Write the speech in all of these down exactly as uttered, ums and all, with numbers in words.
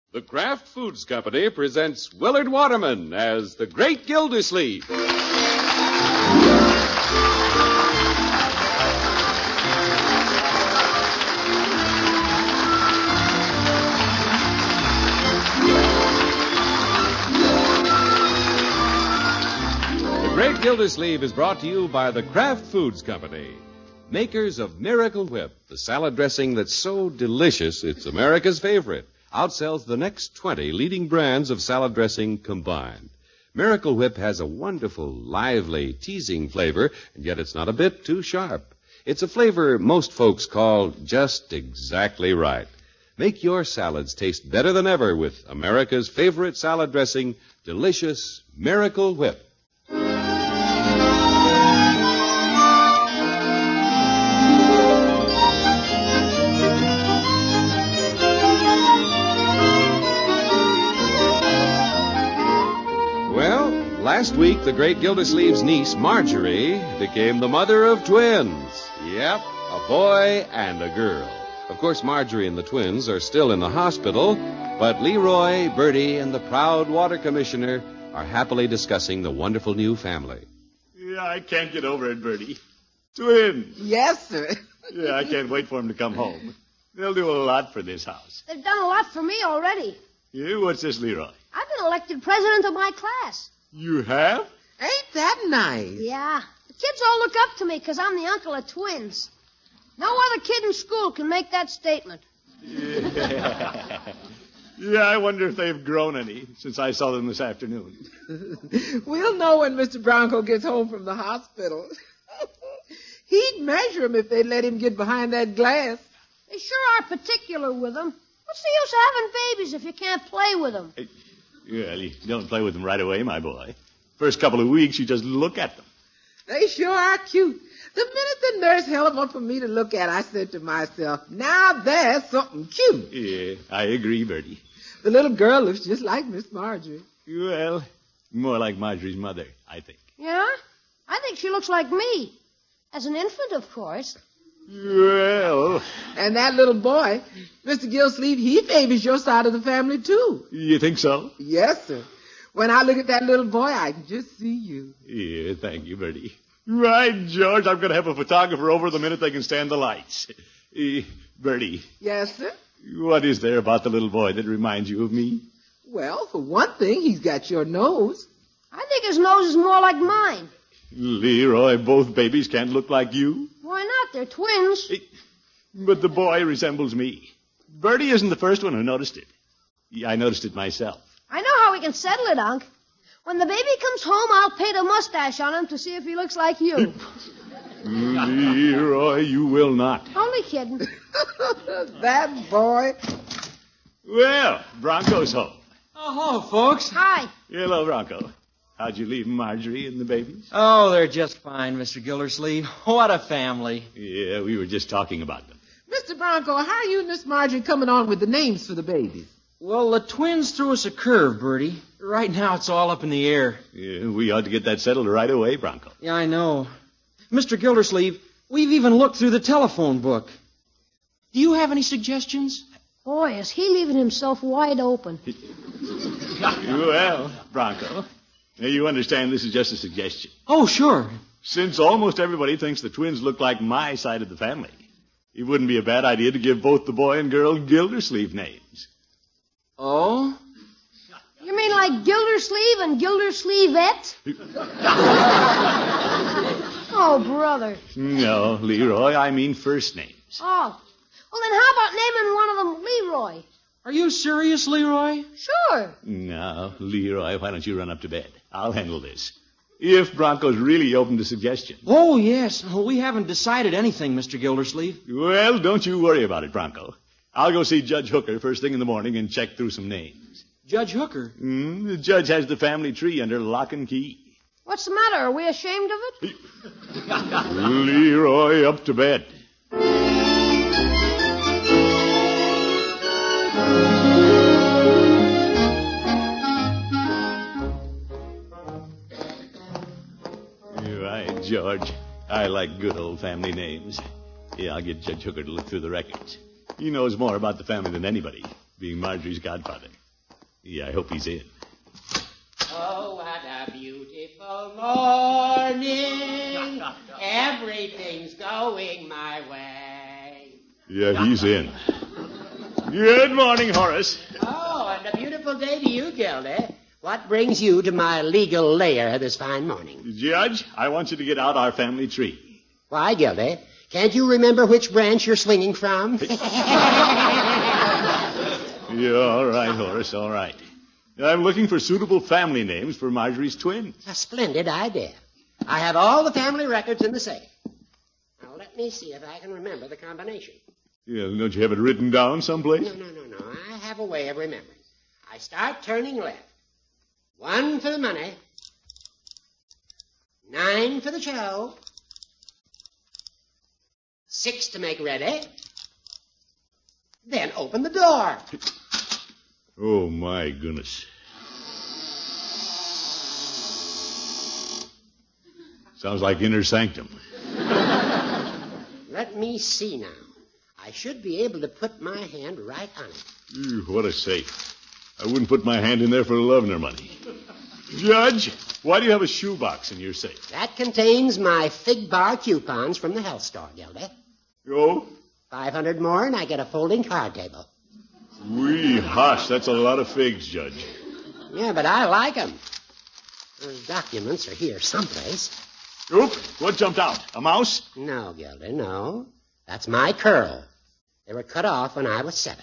The Kraft Foods Company presents Willard Waterman as the Great Gildersleeve. The Great Gildersleeve is brought to you by the Kraft Foods Company, makers of Miracle Whip, the salad dressing that's so delicious it's America's favorite. Outsells the next twenty leading brands of salad dressing combined. Miracle Whip has a wonderful, lively, teasing flavor, and yet it's not a bit too sharp. It's a flavor most folks call just exactly right. Make your salads taste better than ever with America's favorite salad dressing, delicious Miracle Whip. Last week, the great Gildersleeve's niece, Marjorie, became the mother of twins. Yep, a boy and a girl. Of course, Marjorie and the twins are still in the hospital, but Leroy, Bertie, and the proud water commissioner are happily discussing the wonderful new family. Yeah, I can't get over it, Bertie. Twins. Yes, sir. Yeah, I can't wait for them to come home. They'll do a lot for this house. They've done a lot for me already. Yeah, what's this, Leroy? I've been elected president of my class. You have? Ain't that nice? Yeah. The kids all look up to me because I'm the uncle of twins. No other kid in school can make that statement. Yeah. Yeah, I wonder if they've grown any since I saw them this afternoon. We'll know when Mister Bronco gets home from the hospital. He'd measure him if they'd let him get behind that glass. They sure are particular with them. What's the use of having babies if you can't play with them? Hey. Well, you don't play with them right away, my boy. First couple of weeks, you just look at them. They sure are cute. The minute the nurse held them up for me to look at, I said to myself, now there's something cute. Yeah, I agree, Bertie. The little girl looks just like Miss Marjorie. Well, more like Marjorie's mother, I think. Yeah? I think she looks like me. As an infant, of course. Well... And that little boy, Mister Gildersleeve, he favors your side of the family, too. You think so? Yes, sir. When I look at that little boy, I can just see you. Yeah, thank you, Bertie. Right, George, I'm going to have a photographer over the minute they can stand the lights. Uh, Bertie. Yes, sir? What is there about the little boy that reminds you of me? Well, for one thing, he's got your nose. I think his nose is more like mine. Leroy, both babies can't look like you. Why not? They're twins. But the boy resembles me. Bertie isn't the first one who noticed it. I noticed it myself. I know how we can settle it, Unc. When the baby comes home, I'll paint a mustache on him to see if he looks like you. Leroy, you will not. Only kidding. That boy. Well, Bronco's home. Oh, hello, folks. Hi. Hello, Bronco. How'd you leave Marjorie and the babies? Oh, they're just fine, Mister Gildersleeve. What a family. Yeah, we were just talking about them. Mister Bronco, how are you and Miss Marjorie coming on with the names for the babies? Well, the twins threw us a curve, Bertie. Right now, it's all up in the air. Yeah, we ought to get that settled right away, Bronco. Yeah, I know. Mister Gildersleeve, we've even looked through the telephone book. Do you have any suggestions? Boy, is he leaving himself wide open. Well, Bronco, you understand this is just a suggestion. Oh, sure. Since almost everybody thinks the twins look like my side of the family, it wouldn't be a bad idea to give both the boy and girl Gildersleeve names. Oh? You mean like Gildersleeve and Gildersleevette? Oh, brother. No, Leroy, I mean first names. Oh. Well, then how about naming one of them Leroy? Are you serious, Leroy? Sure. No, Leroy, why don't you run up to bed? I'll handle this. If Bronco's really open to suggestions. Oh, yes. Well, we haven't decided anything, Mister Gildersleeve. Well, don't you worry about it, Bronco. I'll go see Judge Hooker first thing in the morning and check through some names. Judge Hooker? Mm, the judge has the family tree under lock and key. What's the matter? Are we ashamed of it? Leroy, up to bed. You're right, George. I like good old family names. Yeah, I'll get Judge Hooker to look through the records. He knows more about the family than anybody. being Marjorie's godfather. Yeah, I hope he's in. Oh, what a beautiful morning. Everything's going my way. Yeah, he's in. Good morning, Horace. Oh, and a beautiful day to you, Gildy. What brings you to my legal lair this fine morning? Judge, I want you to get out our family tree. Why, Gildy? Can't you remember which branch you're swinging from? Yeah, all right, Horace, all right. I'm looking for suitable family names for Marjorie's twins. A splendid idea. I have all the family records in the safe. Now, let me see if I can remember the combination. Yeah, don't you have it written down someplace? No, no, no, no. I have a way of remembering. I start turning left. One for the money. Nine for the show. Six to make ready. Then open the door. Oh, my goodness. Sounds like inner sanctum. Let me see now. I should be able to put my hand right on it. Ew, what a safe. I wouldn't put my hand in there for love nor money. Judge, why do you have a shoebox in your safe? That contains my fig bar coupons from the health store, Gildy. Oh? Five hundred more and I get a folding card table. Wee, hush, that's a lot of figs, Judge. Yeah, but I like 'em. Those documents are here someplace. Oop, what jumped out? A mouse? No, Gildy, no. That's my curl. They were cut off when I was seven.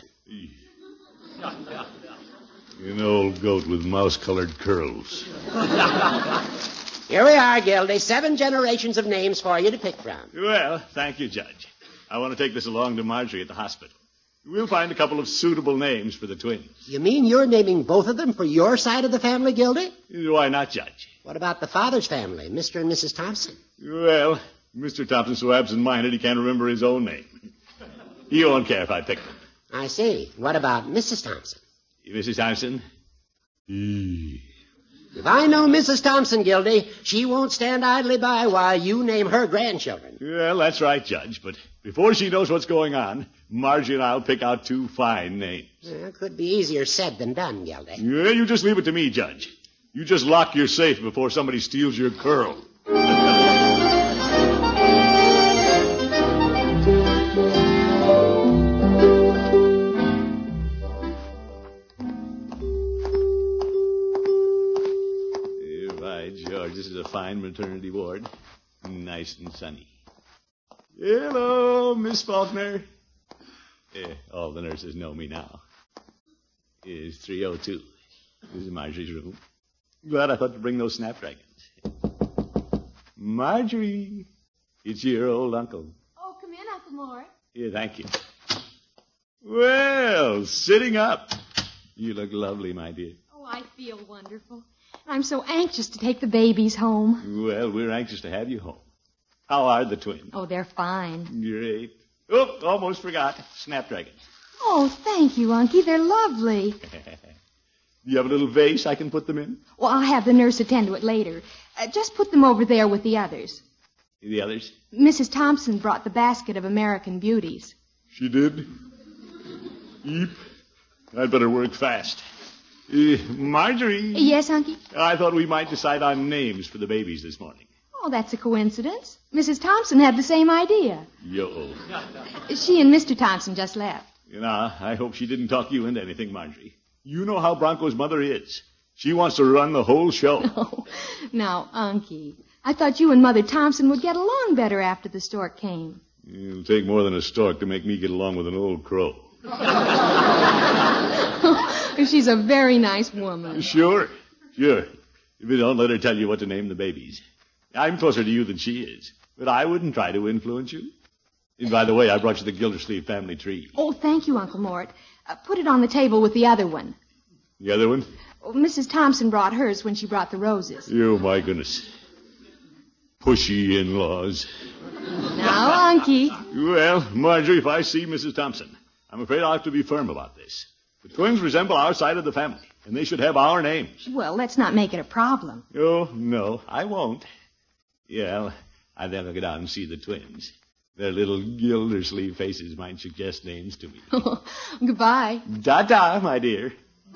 An old goat with mouse-colored curls. Here we are, Gildy. Seven generations of names for you to pick from. Well, thank you, Judge. I want to take this along to Marjorie at the hospital. We'll find a couple of suitable names for the twins. You mean you're naming both of them for your side of the family, Gildy? Why not, Judge? What about the father's family, Mister and Missus Thompson? Well, Mister Thompson's so absent-minded he can't remember his own name. He won't care if I pick them. I see. What about Missus Thompson? Missus Thompson? Eee. If I know Missus Thompson, Gildy, she won't stand idly by while you name her grandchildren. Well, that's right, Judge, but before she knows what's going on, Margie and I'll pick out two fine names. Well, it could be easier said than done, Gildy. Yeah, you just leave it to me, Judge. You just lock your safe before somebody steals your curl. George, this is a fine maternity ward. Nice and sunny. Hello, Miss Faulkner. Eh, all the nurses know me now. It's three oh two. This is Marjorie's room. Glad I thought to bring those snapdragons. Marjorie, it's your old uncle. Oh, come in, Uncle Mort. Yeah, thank you. Well, sitting up. You look lovely, my dear. Oh, I feel wonderful. I'm so anxious to take the babies home. Well, we're anxious to have you home. How are the twins? Oh, they're fine. Great. Oh, almost forgot. Snapdragons. Oh, thank you, Unky. They're lovely. You have a little vase I can put them in? Well, I'll have the nurse attend to it later. Uh, just put them over there with the others. The others? Missus Thompson brought the basket of American Beauties. She did? Eep. I'd better work fast. Uh, Marjorie. Yes, Unky? I thought we might decide on names for the babies this morning. Oh, that's a coincidence. Missus Thompson had the same idea. Yo. She and Mister Thompson just left. You know, I hope she didn't talk you into anything, Marjorie. You know how Bronco's mother is. She wants to run the whole show. Oh, now, Unky, I thought you and Mother Thompson would get along better after the stork came. It'll take more than a stork to make me get along with an old crow. She's a very nice woman. Sure, sure. If you don't let her tell you what to name the babies. I'm closer to you than she is, but I wouldn't try to influence you. And by the way, I brought you the Gildersleeve family tree. Oh, thank you, Uncle Mort. Uh, put it on the table with the other one. The other one? Oh, Missus Thompson brought hers when she brought the roses. Oh, my goodness. Pushy in-laws. Now, Unky. Well, Marjorie, if I see Missus Thompson, I'm afraid I'll have to be firm about this. The twins resemble our side of the family, and they should have our names. Well, let's not make it a problem. Oh, no, I won't. Yeah, I'll then I'll go down and see the twins. Their little Gildersleeve faces might suggest names to me. Goodbye. Ta-ta, my dear.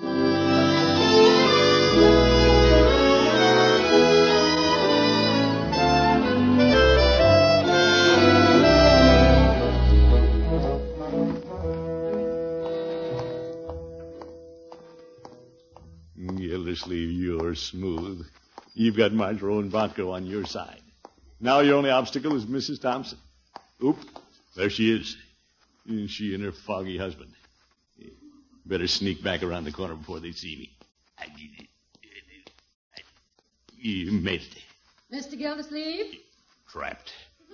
Gildersleeve, you're smooth. You've got Marjorie and Bronco on your side. Now your only obstacle is Missus Thompson. Oop, there she is. She and her foggy husband. Better sneak back around the corner before they see me. You made it. Mister Gildersleeve? Trapped.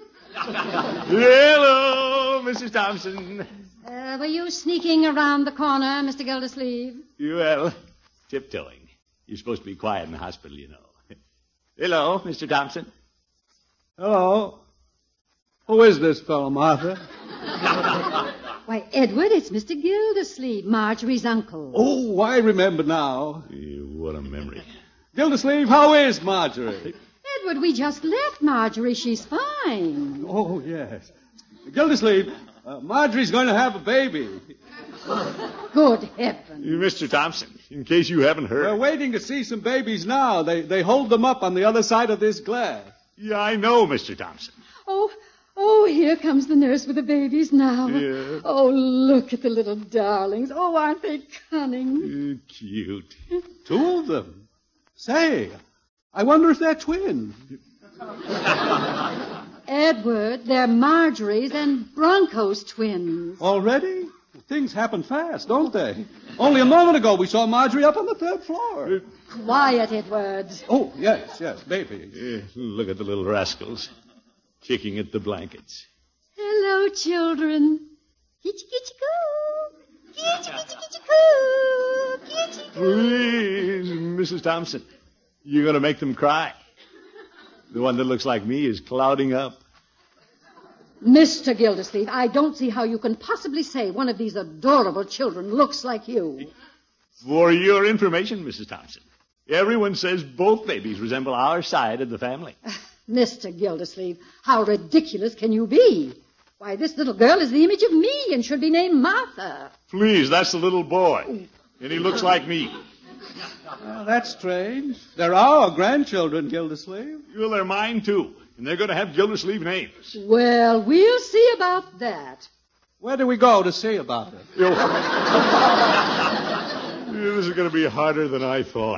Hello, Missus Thompson. Uh, were you sneaking around the corner, Mister Gildersleeve? Well, tiptoeing. You're supposed to be quiet in the hospital, you know. Hello, Mister Thompson. Hello. Who is this fellow, Martha? Why, Edward, it's Mister Gildersleeve, Marjorie's uncle. Oh, I remember now. Yeah, what a memory. Gildersleeve, how is Marjorie? Edward, we just left Marjorie. She's fine. Oh, yes. Gildersleeve, uh, Marjorie's going to have a baby. Good heavens. Mister Thompson, in case you haven't heard. We're waiting to see some babies now. They they hold them up on the other side of this glass. Yeah, I know, Mister Thompson. Oh, oh, here comes the nurse with the babies now. Yeah. Oh, look at the little darlings. Oh, aren't they cunning? Uh, cute. Two of them. Say, I wonder if they're twins. Edward, they're Marjorie's and Bronco's twins. Already? Things happen fast, don't they? Only a moment ago we saw Marjorie up on the third floor. Quiet, Edward. Oh, yes, yes, baby. Yeah, look at the little rascals kicking at the blankets. Hello, children. Kitty, kitty, coo. Kitty, kitty, kitty, coo. Kitty, coo. Please, Missus Thompson, you're going to make them cry. The one that looks like me is clouding up. Mister Gildersleeve, I don't see how you can possibly say one of these adorable children looks like you. For your information, Missus Thompson, everyone says both babies resemble our side of the family. Mister Gildersleeve, how ridiculous can you be? Why, this little girl is the image of me and should be named Martha. Please, that's the little boy, and he looks like me. Well, that's strange. They're our grandchildren, Gildersleeve. Well, they're mine, too, and they're going to have Gildersleeve names. Well, we'll see about that. Where do we go to see about it? This is going to be harder than I thought.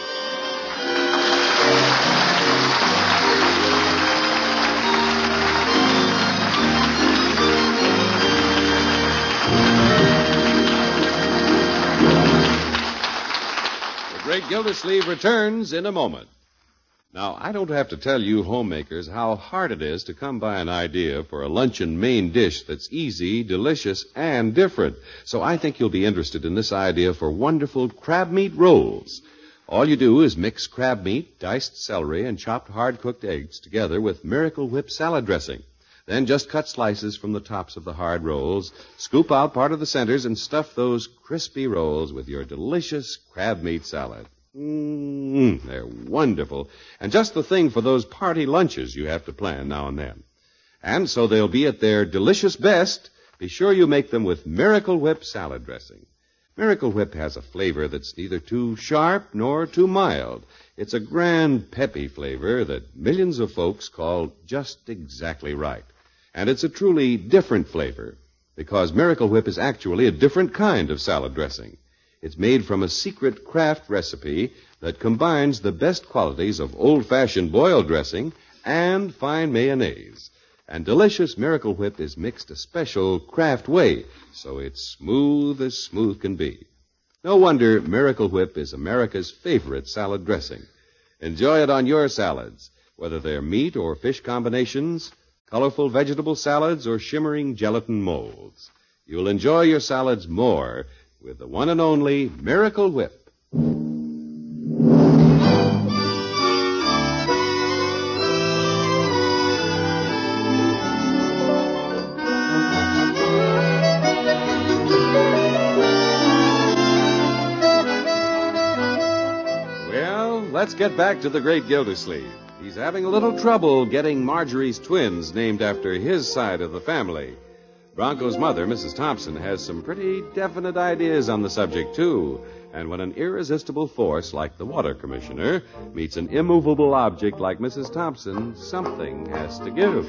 The Great Gildersleeve returns in a moment. Now, I don't have to tell you homemakers how hard it is to come by an idea for a luncheon main dish that's easy, delicious, and different. So I think you'll be interested in this idea for wonderful crab meat rolls. All you do is mix crab meat, diced celery, and chopped hard-cooked eggs together with Miracle Whip salad dressing. Then just cut slices from the tops of the hard rolls, scoop out part of the centers, and stuff those crispy rolls with your delicious crab meat salad. Mmm, they're wonderful. And just the thing for those party lunches you have to plan now and then. And so they'll be at their delicious best. Be sure you make them with Miracle Whip salad dressing. Miracle Whip has a flavor that's neither too sharp nor too mild. It's a grand, peppy flavor that millions of folks call just exactly right. And it's a truly different flavor because Miracle Whip is actually a different kind of salad dressing. It's made from a secret craft recipe that combines the best qualities of old-fashioned boiled dressing and fine mayonnaise. And delicious Miracle Whip is mixed a special craft way, so it's smooth as smooth can be. No wonder Miracle Whip is America's favorite salad dressing. Enjoy it on your salads, whether they're meat or fish combinations, colorful vegetable salads, or shimmering gelatin molds. You'll enjoy your salads more with the one and only Miracle Whip. Well, let's get back to the Great Gildersleeve. He's having a little trouble getting Marjorie's twins named after his side of the family. Bronco's mother, Missus Thompson, has some pretty definite ideas on the subject, too. And when an irresistible force like the water commissioner meets an immovable object like Missus Thompson, something has to give.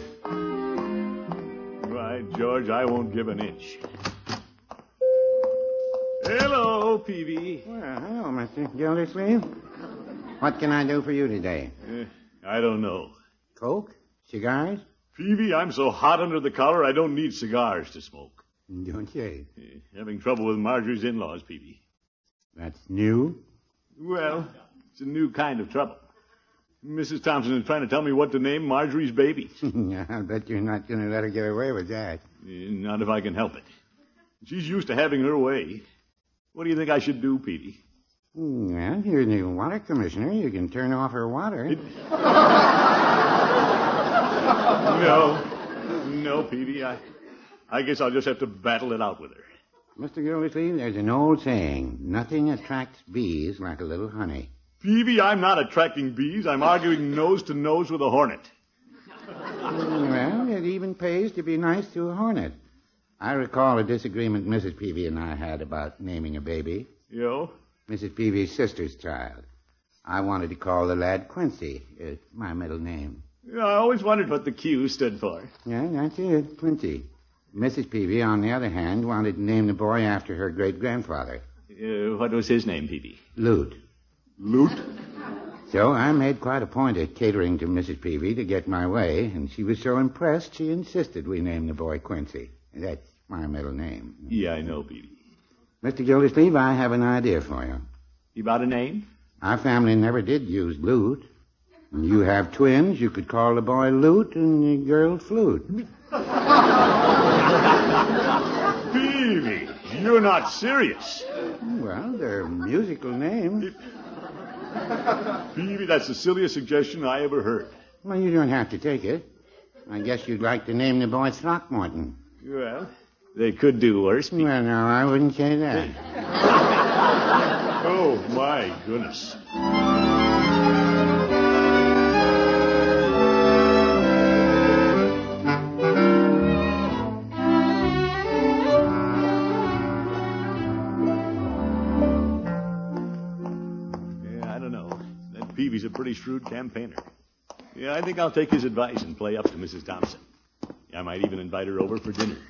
Right, George, I won't give an inch. Hello, Peavy. Well, hello, Mister Gildersleeve. What can I do for you today? Uh, I don't know. Coke? Cigars? Peavy, I'm so hot under the collar I don't need cigars to smoke. Don't you? Uh, having trouble with Marjorie's in-laws, Peavy. That's new? Well, it's a new kind of trouble. Missus Thompson is trying to tell me what to name Marjorie's baby. I'll bet you're not going to let her get away with that. Uh, not if I can help it. She's used to having her way. What do you think I should do, Peavy? Well, you're the water commissioner. You can turn off her water. It... no. No, Peavy. I, I guess I'll just have to battle it out with her. Mister Gildersleeve, there's an old saying, nothing attracts bees like a little honey. Peavy, I'm not attracting bees. I'm arguing nose to nose with a hornet. Well, it even pays to be nice to a hornet. I recall a disagreement Missus Peavy and I had about naming a baby. Yo? Missus Peavy's sister's child. I wanted to call the lad Quincy. It's my middle name. Yeah, I always wondered what the Q stood for. Yeah, that's it, Quincy. Missus Peavy, on the other hand, wanted to name the boy after her great-grandfather. Uh, what was his name, Peavy? Lute. Lute? So I made quite a point of catering to Missus Peavy to get my way, and she was so impressed she insisted we name the boy Quincy. That's my middle name. Yeah, I know, Peavy. Mister Gildersleeve, I have an idea for you. You got a name? Our family never did use Lute. And you have twins, you could call the boy Lute and the girl Flute. Peavy, you're not serious. Well, they're musical names. Peavy, that's the silliest suggestion I ever heard. Well, you don't have to take it. I guess you'd like to name the boy Throckmorton. Well, they could do worse. Peavy. Well, no, I wouldn't say that. Oh, my goodness. Peavy's a pretty shrewd campaigner. Yeah, I think I'll take his advice and play up to Missus Thompson. I might even invite her over for dinner.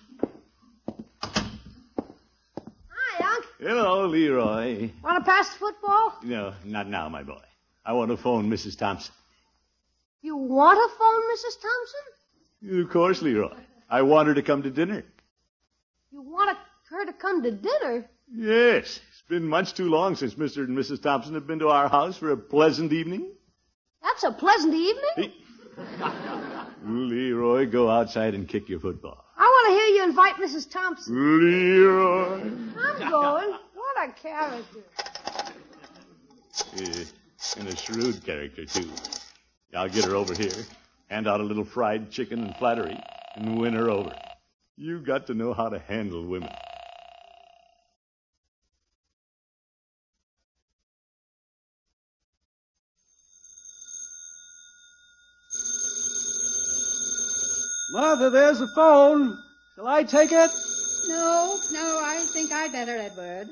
Hi, Unc. Hello, Leroy. Want to pass the football? No, not now, my boy. I want to phone Missus Thompson. You want to phone Missus Thompson? Of course, Leroy. I want her to come to dinner. You want her to come to dinner? Yes. It's been much too long since Mister and Missus Thompson have been to our house for a pleasant evening. That's a pleasant evening? Hey. Leroy, go outside and kick your football. I want to hear you invite Missus Thompson. Leroy. I'm going. What a character. Yeah, and a shrewd character, too. I'll get her over here, hand out a little fried chicken and flattery, and win her over. You've got to know how to handle women. Mother, there's the phone. Shall I take it? No, no, I think I'd better, Edward.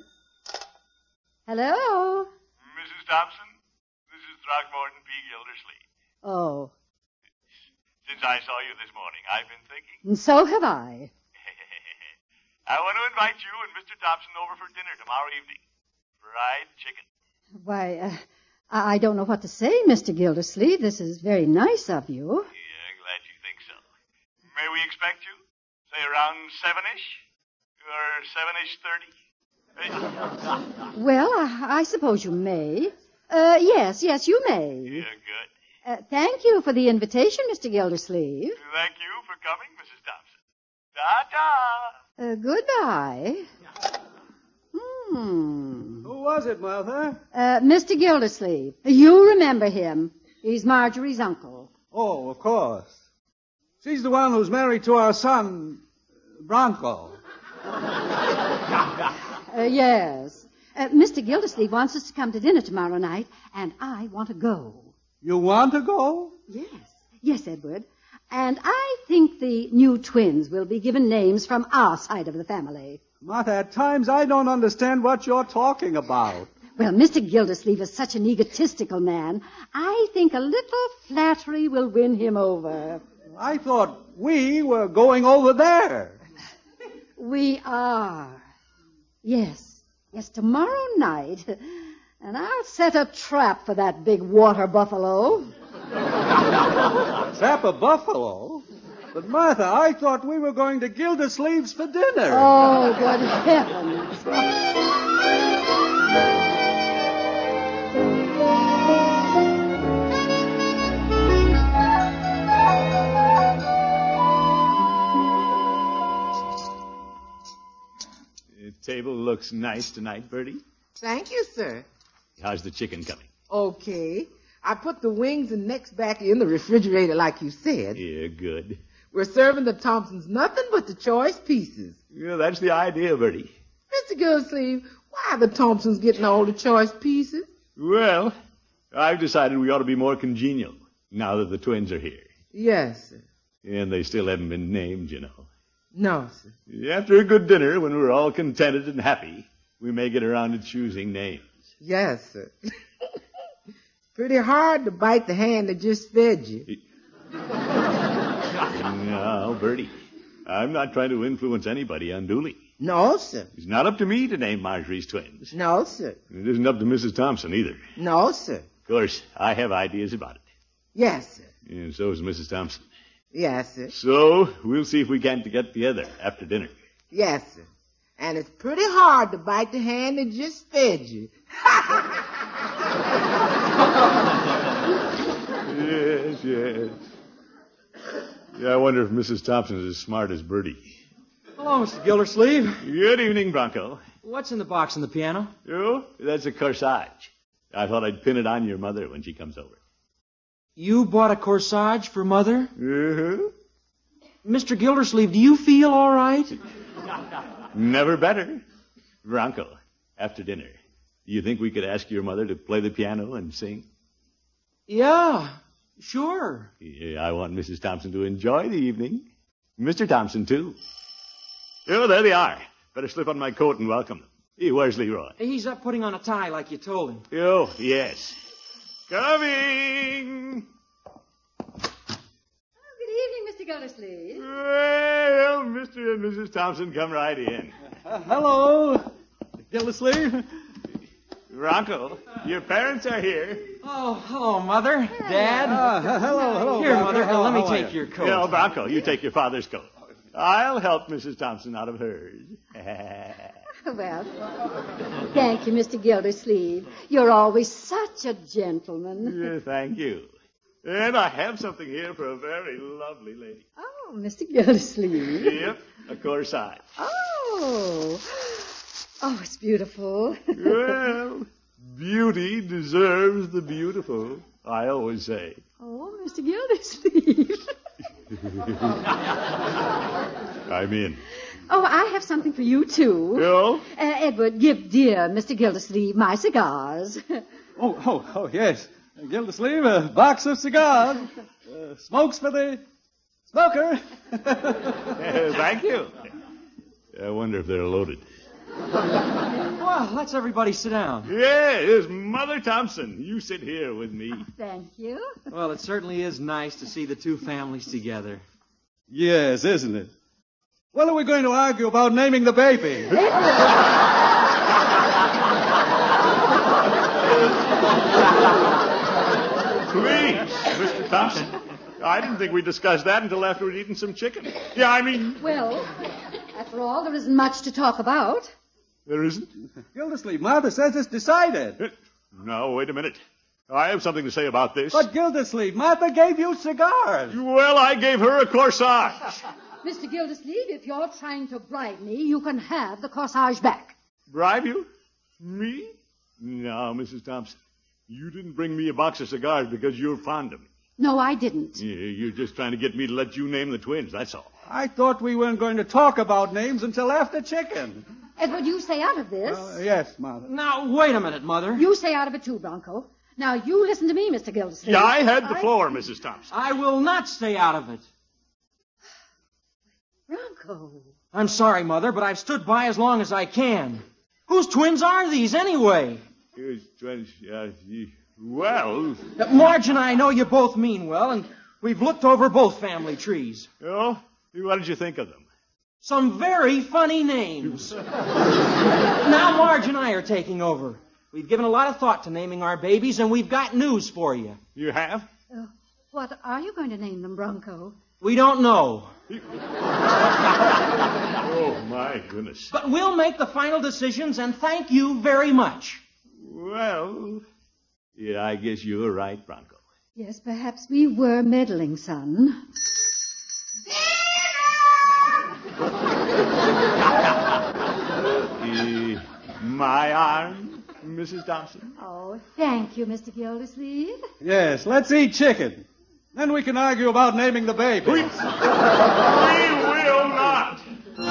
Hello? Missus Thompson, this is Throckmorton P. Gildersleeve. Oh. Since I saw you this morning, I've been thinking. And so have I. I want to invite you and Mister Thompson over for dinner tomorrow evening. Fried chicken. Why, uh, I I don't know what to say, Mister Gildersleeve. This is very nice of you. Yeah, glad you think so. May we expect you? Say around seven-ish? Or seven-ish thirty? Well, I, I suppose you may. Uh, yes, yes, you may. Yeah, good. Uh, thank you for the invitation, Mister Gildersleeve. Thank you for coming, Missus Thompson. Ta-ta! Uh, goodbye. Hmm. Who was it, Mother? Uh, Mister Gildersleeve. You remember him. He's Marjorie's uncle. Oh, of course. She's the one who's married to our son, Bronco. Uh, yes. Uh, Mister Gildersleeve wants us to come to dinner tomorrow night, and I want to go. You want to go? Yes. Yes, Edward. And I think the new twins will be given names from our side of the family. Martha, at times I don't understand what you're talking about. Well, Mister Gildersleeve is such an egotistical man. I think a little flattery will win him over. I thought we were going over there. We are. Yes. Yes, tomorrow night. And I'll set a trap for that big water buffalo. Trap a buffalo? But, Martha, I thought we were going to Gildersleeve's for dinner. Oh, good heavens. The table looks nice tonight, Bertie. Thank you, sir. How's the chicken coming? Okay. I put the wings and necks back in the refrigerator like you said. Yeah, good. We're serving the Thompsons nothing but the choice pieces. Yeah, that's the idea, Bertie. Mister Gildersleeve, why are the Thompsons getting all the choice pieces? Well, I've decided we ought to be more congenial now that the twins are here. Yes, sir. And they still haven't been named, you know. No, sir. After a good dinner, when we're all contented and happy, we may get around to choosing names. Yes, sir. Pretty hard to bite the hand that just fed you. No, Bertie. I'm not trying to influence anybody unduly. No, sir. It's not up to me to name Marjorie's twins. No, sir. It isn't up to Missus Thompson either. No, sir. Of course, I have ideas about it. Yes, sir. And so does Missus Thompson. Yes, sir. So, we'll see if we can't get together after dinner. Yes, sir. And it's pretty hard to bite the hand that just fed you. Yes, yes. Yeah, I wonder if Missus Thompson is as smart as Bertie. Hello, Mister Gildersleeve. Good evening, Bronco. What's in the box on the piano? Oh, that's a corsage. I thought I'd pin it on your mother when she comes over. You bought a corsage for Mother? Uh-huh. Mister Gildersleeve, do you feel all right? Never better. Bronco, after dinner, do you think we could ask your mother to play the piano and sing? Yeah, sure. Yeah, I want Missus Thompson to enjoy the evening. Mister Thompson, too. Oh, there they are. Better slip on my coat and welcome them. Hey, where's Leroy? He's up putting on a tie like you told him. Oh, yes. Coming! Oh, good evening, Mister Gildersleeve. Well, Mister and Missus Thompson, come right in. Uh, hello, Gildersleeve. Bronco, your parents are here. Oh, hello, Mother, Dad. Uh, hello, hello. Here, Bronco. Mother, How- let me how are take you? your coat. No, Bronco, you take your father's coat. I'll help Missus Thompson out of hers. Well, thank you, Mister Gildersleeve. You're always such a gentleman. Yeah, thank you. And I have something here for a very lovely lady. Oh, Mister Gildersleeve. Yep, a corsage. Oh. Oh, it's beautiful. Well, beauty deserves the beautiful, I always say. Oh, Mister Gildersleeve. I'm in. Oh, I have something for you, too. You? Uh, Edward, give dear Mister Gildersleeve my cigars. Oh, oh, oh, yes. Gildersleeve, a box of cigars. Uh, smokes for the smoker. Uh, thank you. I wonder if they're loaded. Well, let's everybody sit down. Yes, Mother Thompson. You sit here with me. Thank you. Well, it certainly is nice to see the two families together. Yes, isn't it? When are we going to argue about naming the baby? Please, Mister Thompson. I didn't think we discussed that until after we'd eaten some chicken. Yeah, I mean... Well, after all, there isn't much to talk about. There isn't? Gildersleeve, Martha says it's decided. No, wait a minute. I have something to say about this. But Gildersleeve, Martha gave you cigars. Well, I gave her a corsage. Mister Gildersleeve, if you're trying to bribe me, you can have the corsage back. Bribe you? Me? No, Missus Thompson. You didn't bring me a box of cigars because you're fond of me. No, I didn't. Yeah, you're just trying to get me to let you name the twins, that's all. I thought we weren't going to talk about names until after chicken. Edward, you stay out of this. Uh, yes, Martha. Now, wait a minute, Mother. You stay out of it too, Bronco. Now, you listen to me, Mister Gildersleeve. Yeah, I had the I- floor, Missus Thompson. I will not stay out of it. Bronco. I'm sorry, Mother, but I've stood by as long as I can. Whose twins are these, anyway? Here's twins. Uh, you- well, Uh, Marge and I know you both mean well, and we've looked over both family trees. oh, what did you think of them? Some very funny names. Now Marge and I are taking over. We've given a lot of thought to naming our babies, and we've got news for you. You have? Uh, what are you going to name them, Bronco? We don't know. Oh, my goodness. But we'll make the final decisions, and thank you very much. Well, yeah, I guess you were right, Bronco. Yes, perhaps we were meddling, son. Uh, my arm, Missus Thompson? Oh, thank you, Mister Gildersleeve. Yes, let's eat chicken. Then we can argue about naming the baby. We, we will not.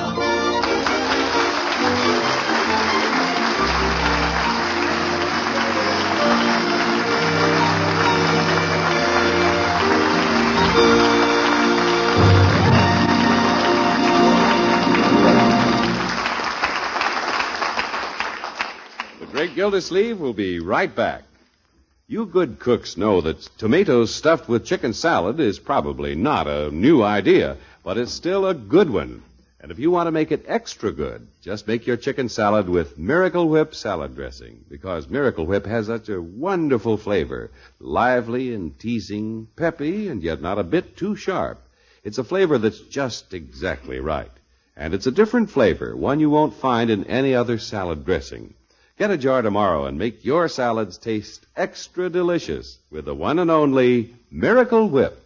The Great Gildersleeve will be right back. You good cooks know that tomatoes stuffed with chicken salad is probably not a new idea, but it's still a good one. And if you want to make it extra good, just make your chicken salad with Miracle Whip salad dressing, because Miracle Whip has such a wonderful flavor, lively and teasing, peppy, and yet not a bit too sharp. It's a flavor that's just exactly right. And it's a different flavor, one you won't find in any other salad dressing. Get a jar tomorrow and make your salads taste extra delicious with the one and only Miracle Whip.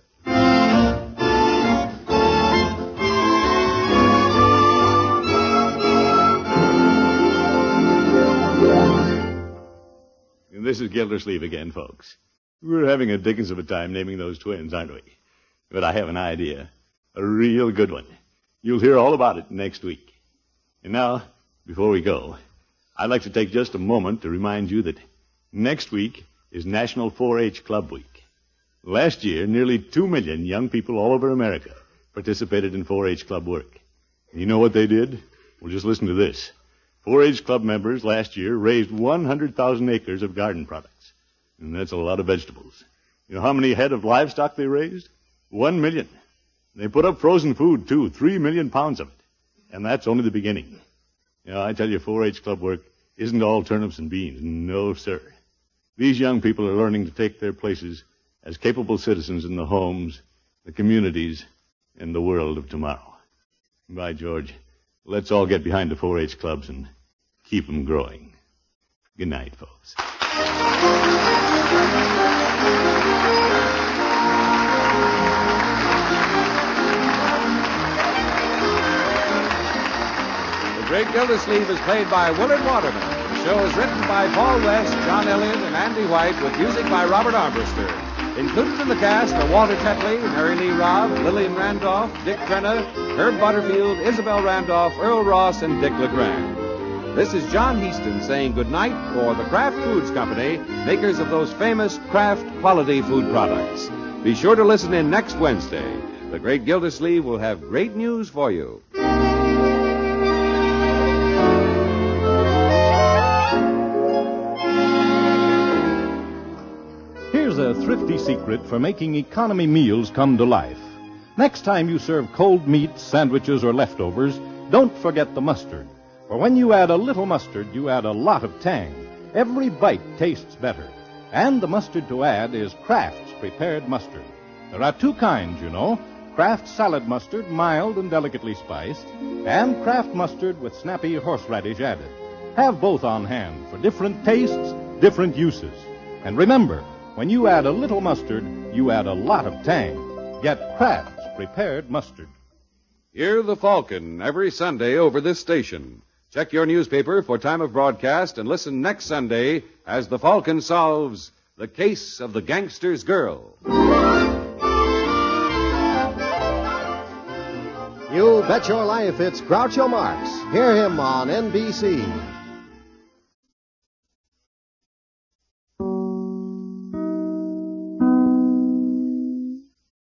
And this is Gildersleeve again, folks. We're having a dickens of a time naming those twins, aren't we? But I have an idea. A real good one. You'll hear all about it next week. And now, before we go, I'd like to take just a moment to remind you that next week is National four H Club Week. Last year, nearly two million young people all over America participated in four H Club work. And you know what they did? Well, just listen to this. four H Club members last year raised one hundred thousand acres of garden products. And that's a lot of vegetables. You know how many head of livestock they raised? One million. They put up frozen food, too, three million pounds of it. And that's only the beginning. You know, I tell you, four H Club work isn't all turnips and beans. No, sir. These young people are learning to take their places as capable citizens in the homes, the communities, and the world of tomorrow. By George, let's all get behind the four H clubs and keep them growing. Good night, folks. The Great Gildersleeve is played by Willard Waterman. The show is written by Paul West, John Elliott, and Andy White, with music by Robert Armbruster. Included in the cast are Walter Tetley, Mary Lee Robb, Lillian Randolph, Dick Crenna, Herb Butterfield, Isabel Randolph, Earl Ross, and Dick LeGrand. This is John Heaston saying goodnight for the Kraft Foods Company, makers of those famous Kraft quality food products. Be sure to listen in next Wednesday. The Great Gildersleeve will have great news for you. Here's a thrifty secret for making economy meals come to life. Next time you serve cold meat, sandwiches, or leftovers, don't forget the mustard. For when you add a little mustard, you add a lot of tang. Every bite tastes better. And the mustard to add is Kraft's prepared mustard. There are two kinds, you know. Kraft salad mustard, mild and delicately spiced, and Kraft mustard with snappy horseradish added. Have both on hand for different tastes, different uses. And remember, when you add a little mustard, you add a lot of tang. Get Kraft's prepared mustard. Hear the Falcon every Sunday over this station. Check your newspaper for time of broadcast and listen next Sunday as the Falcon solves the case of the gangster's girl. You bet your life it's Groucho Marx. Hear him on N B C.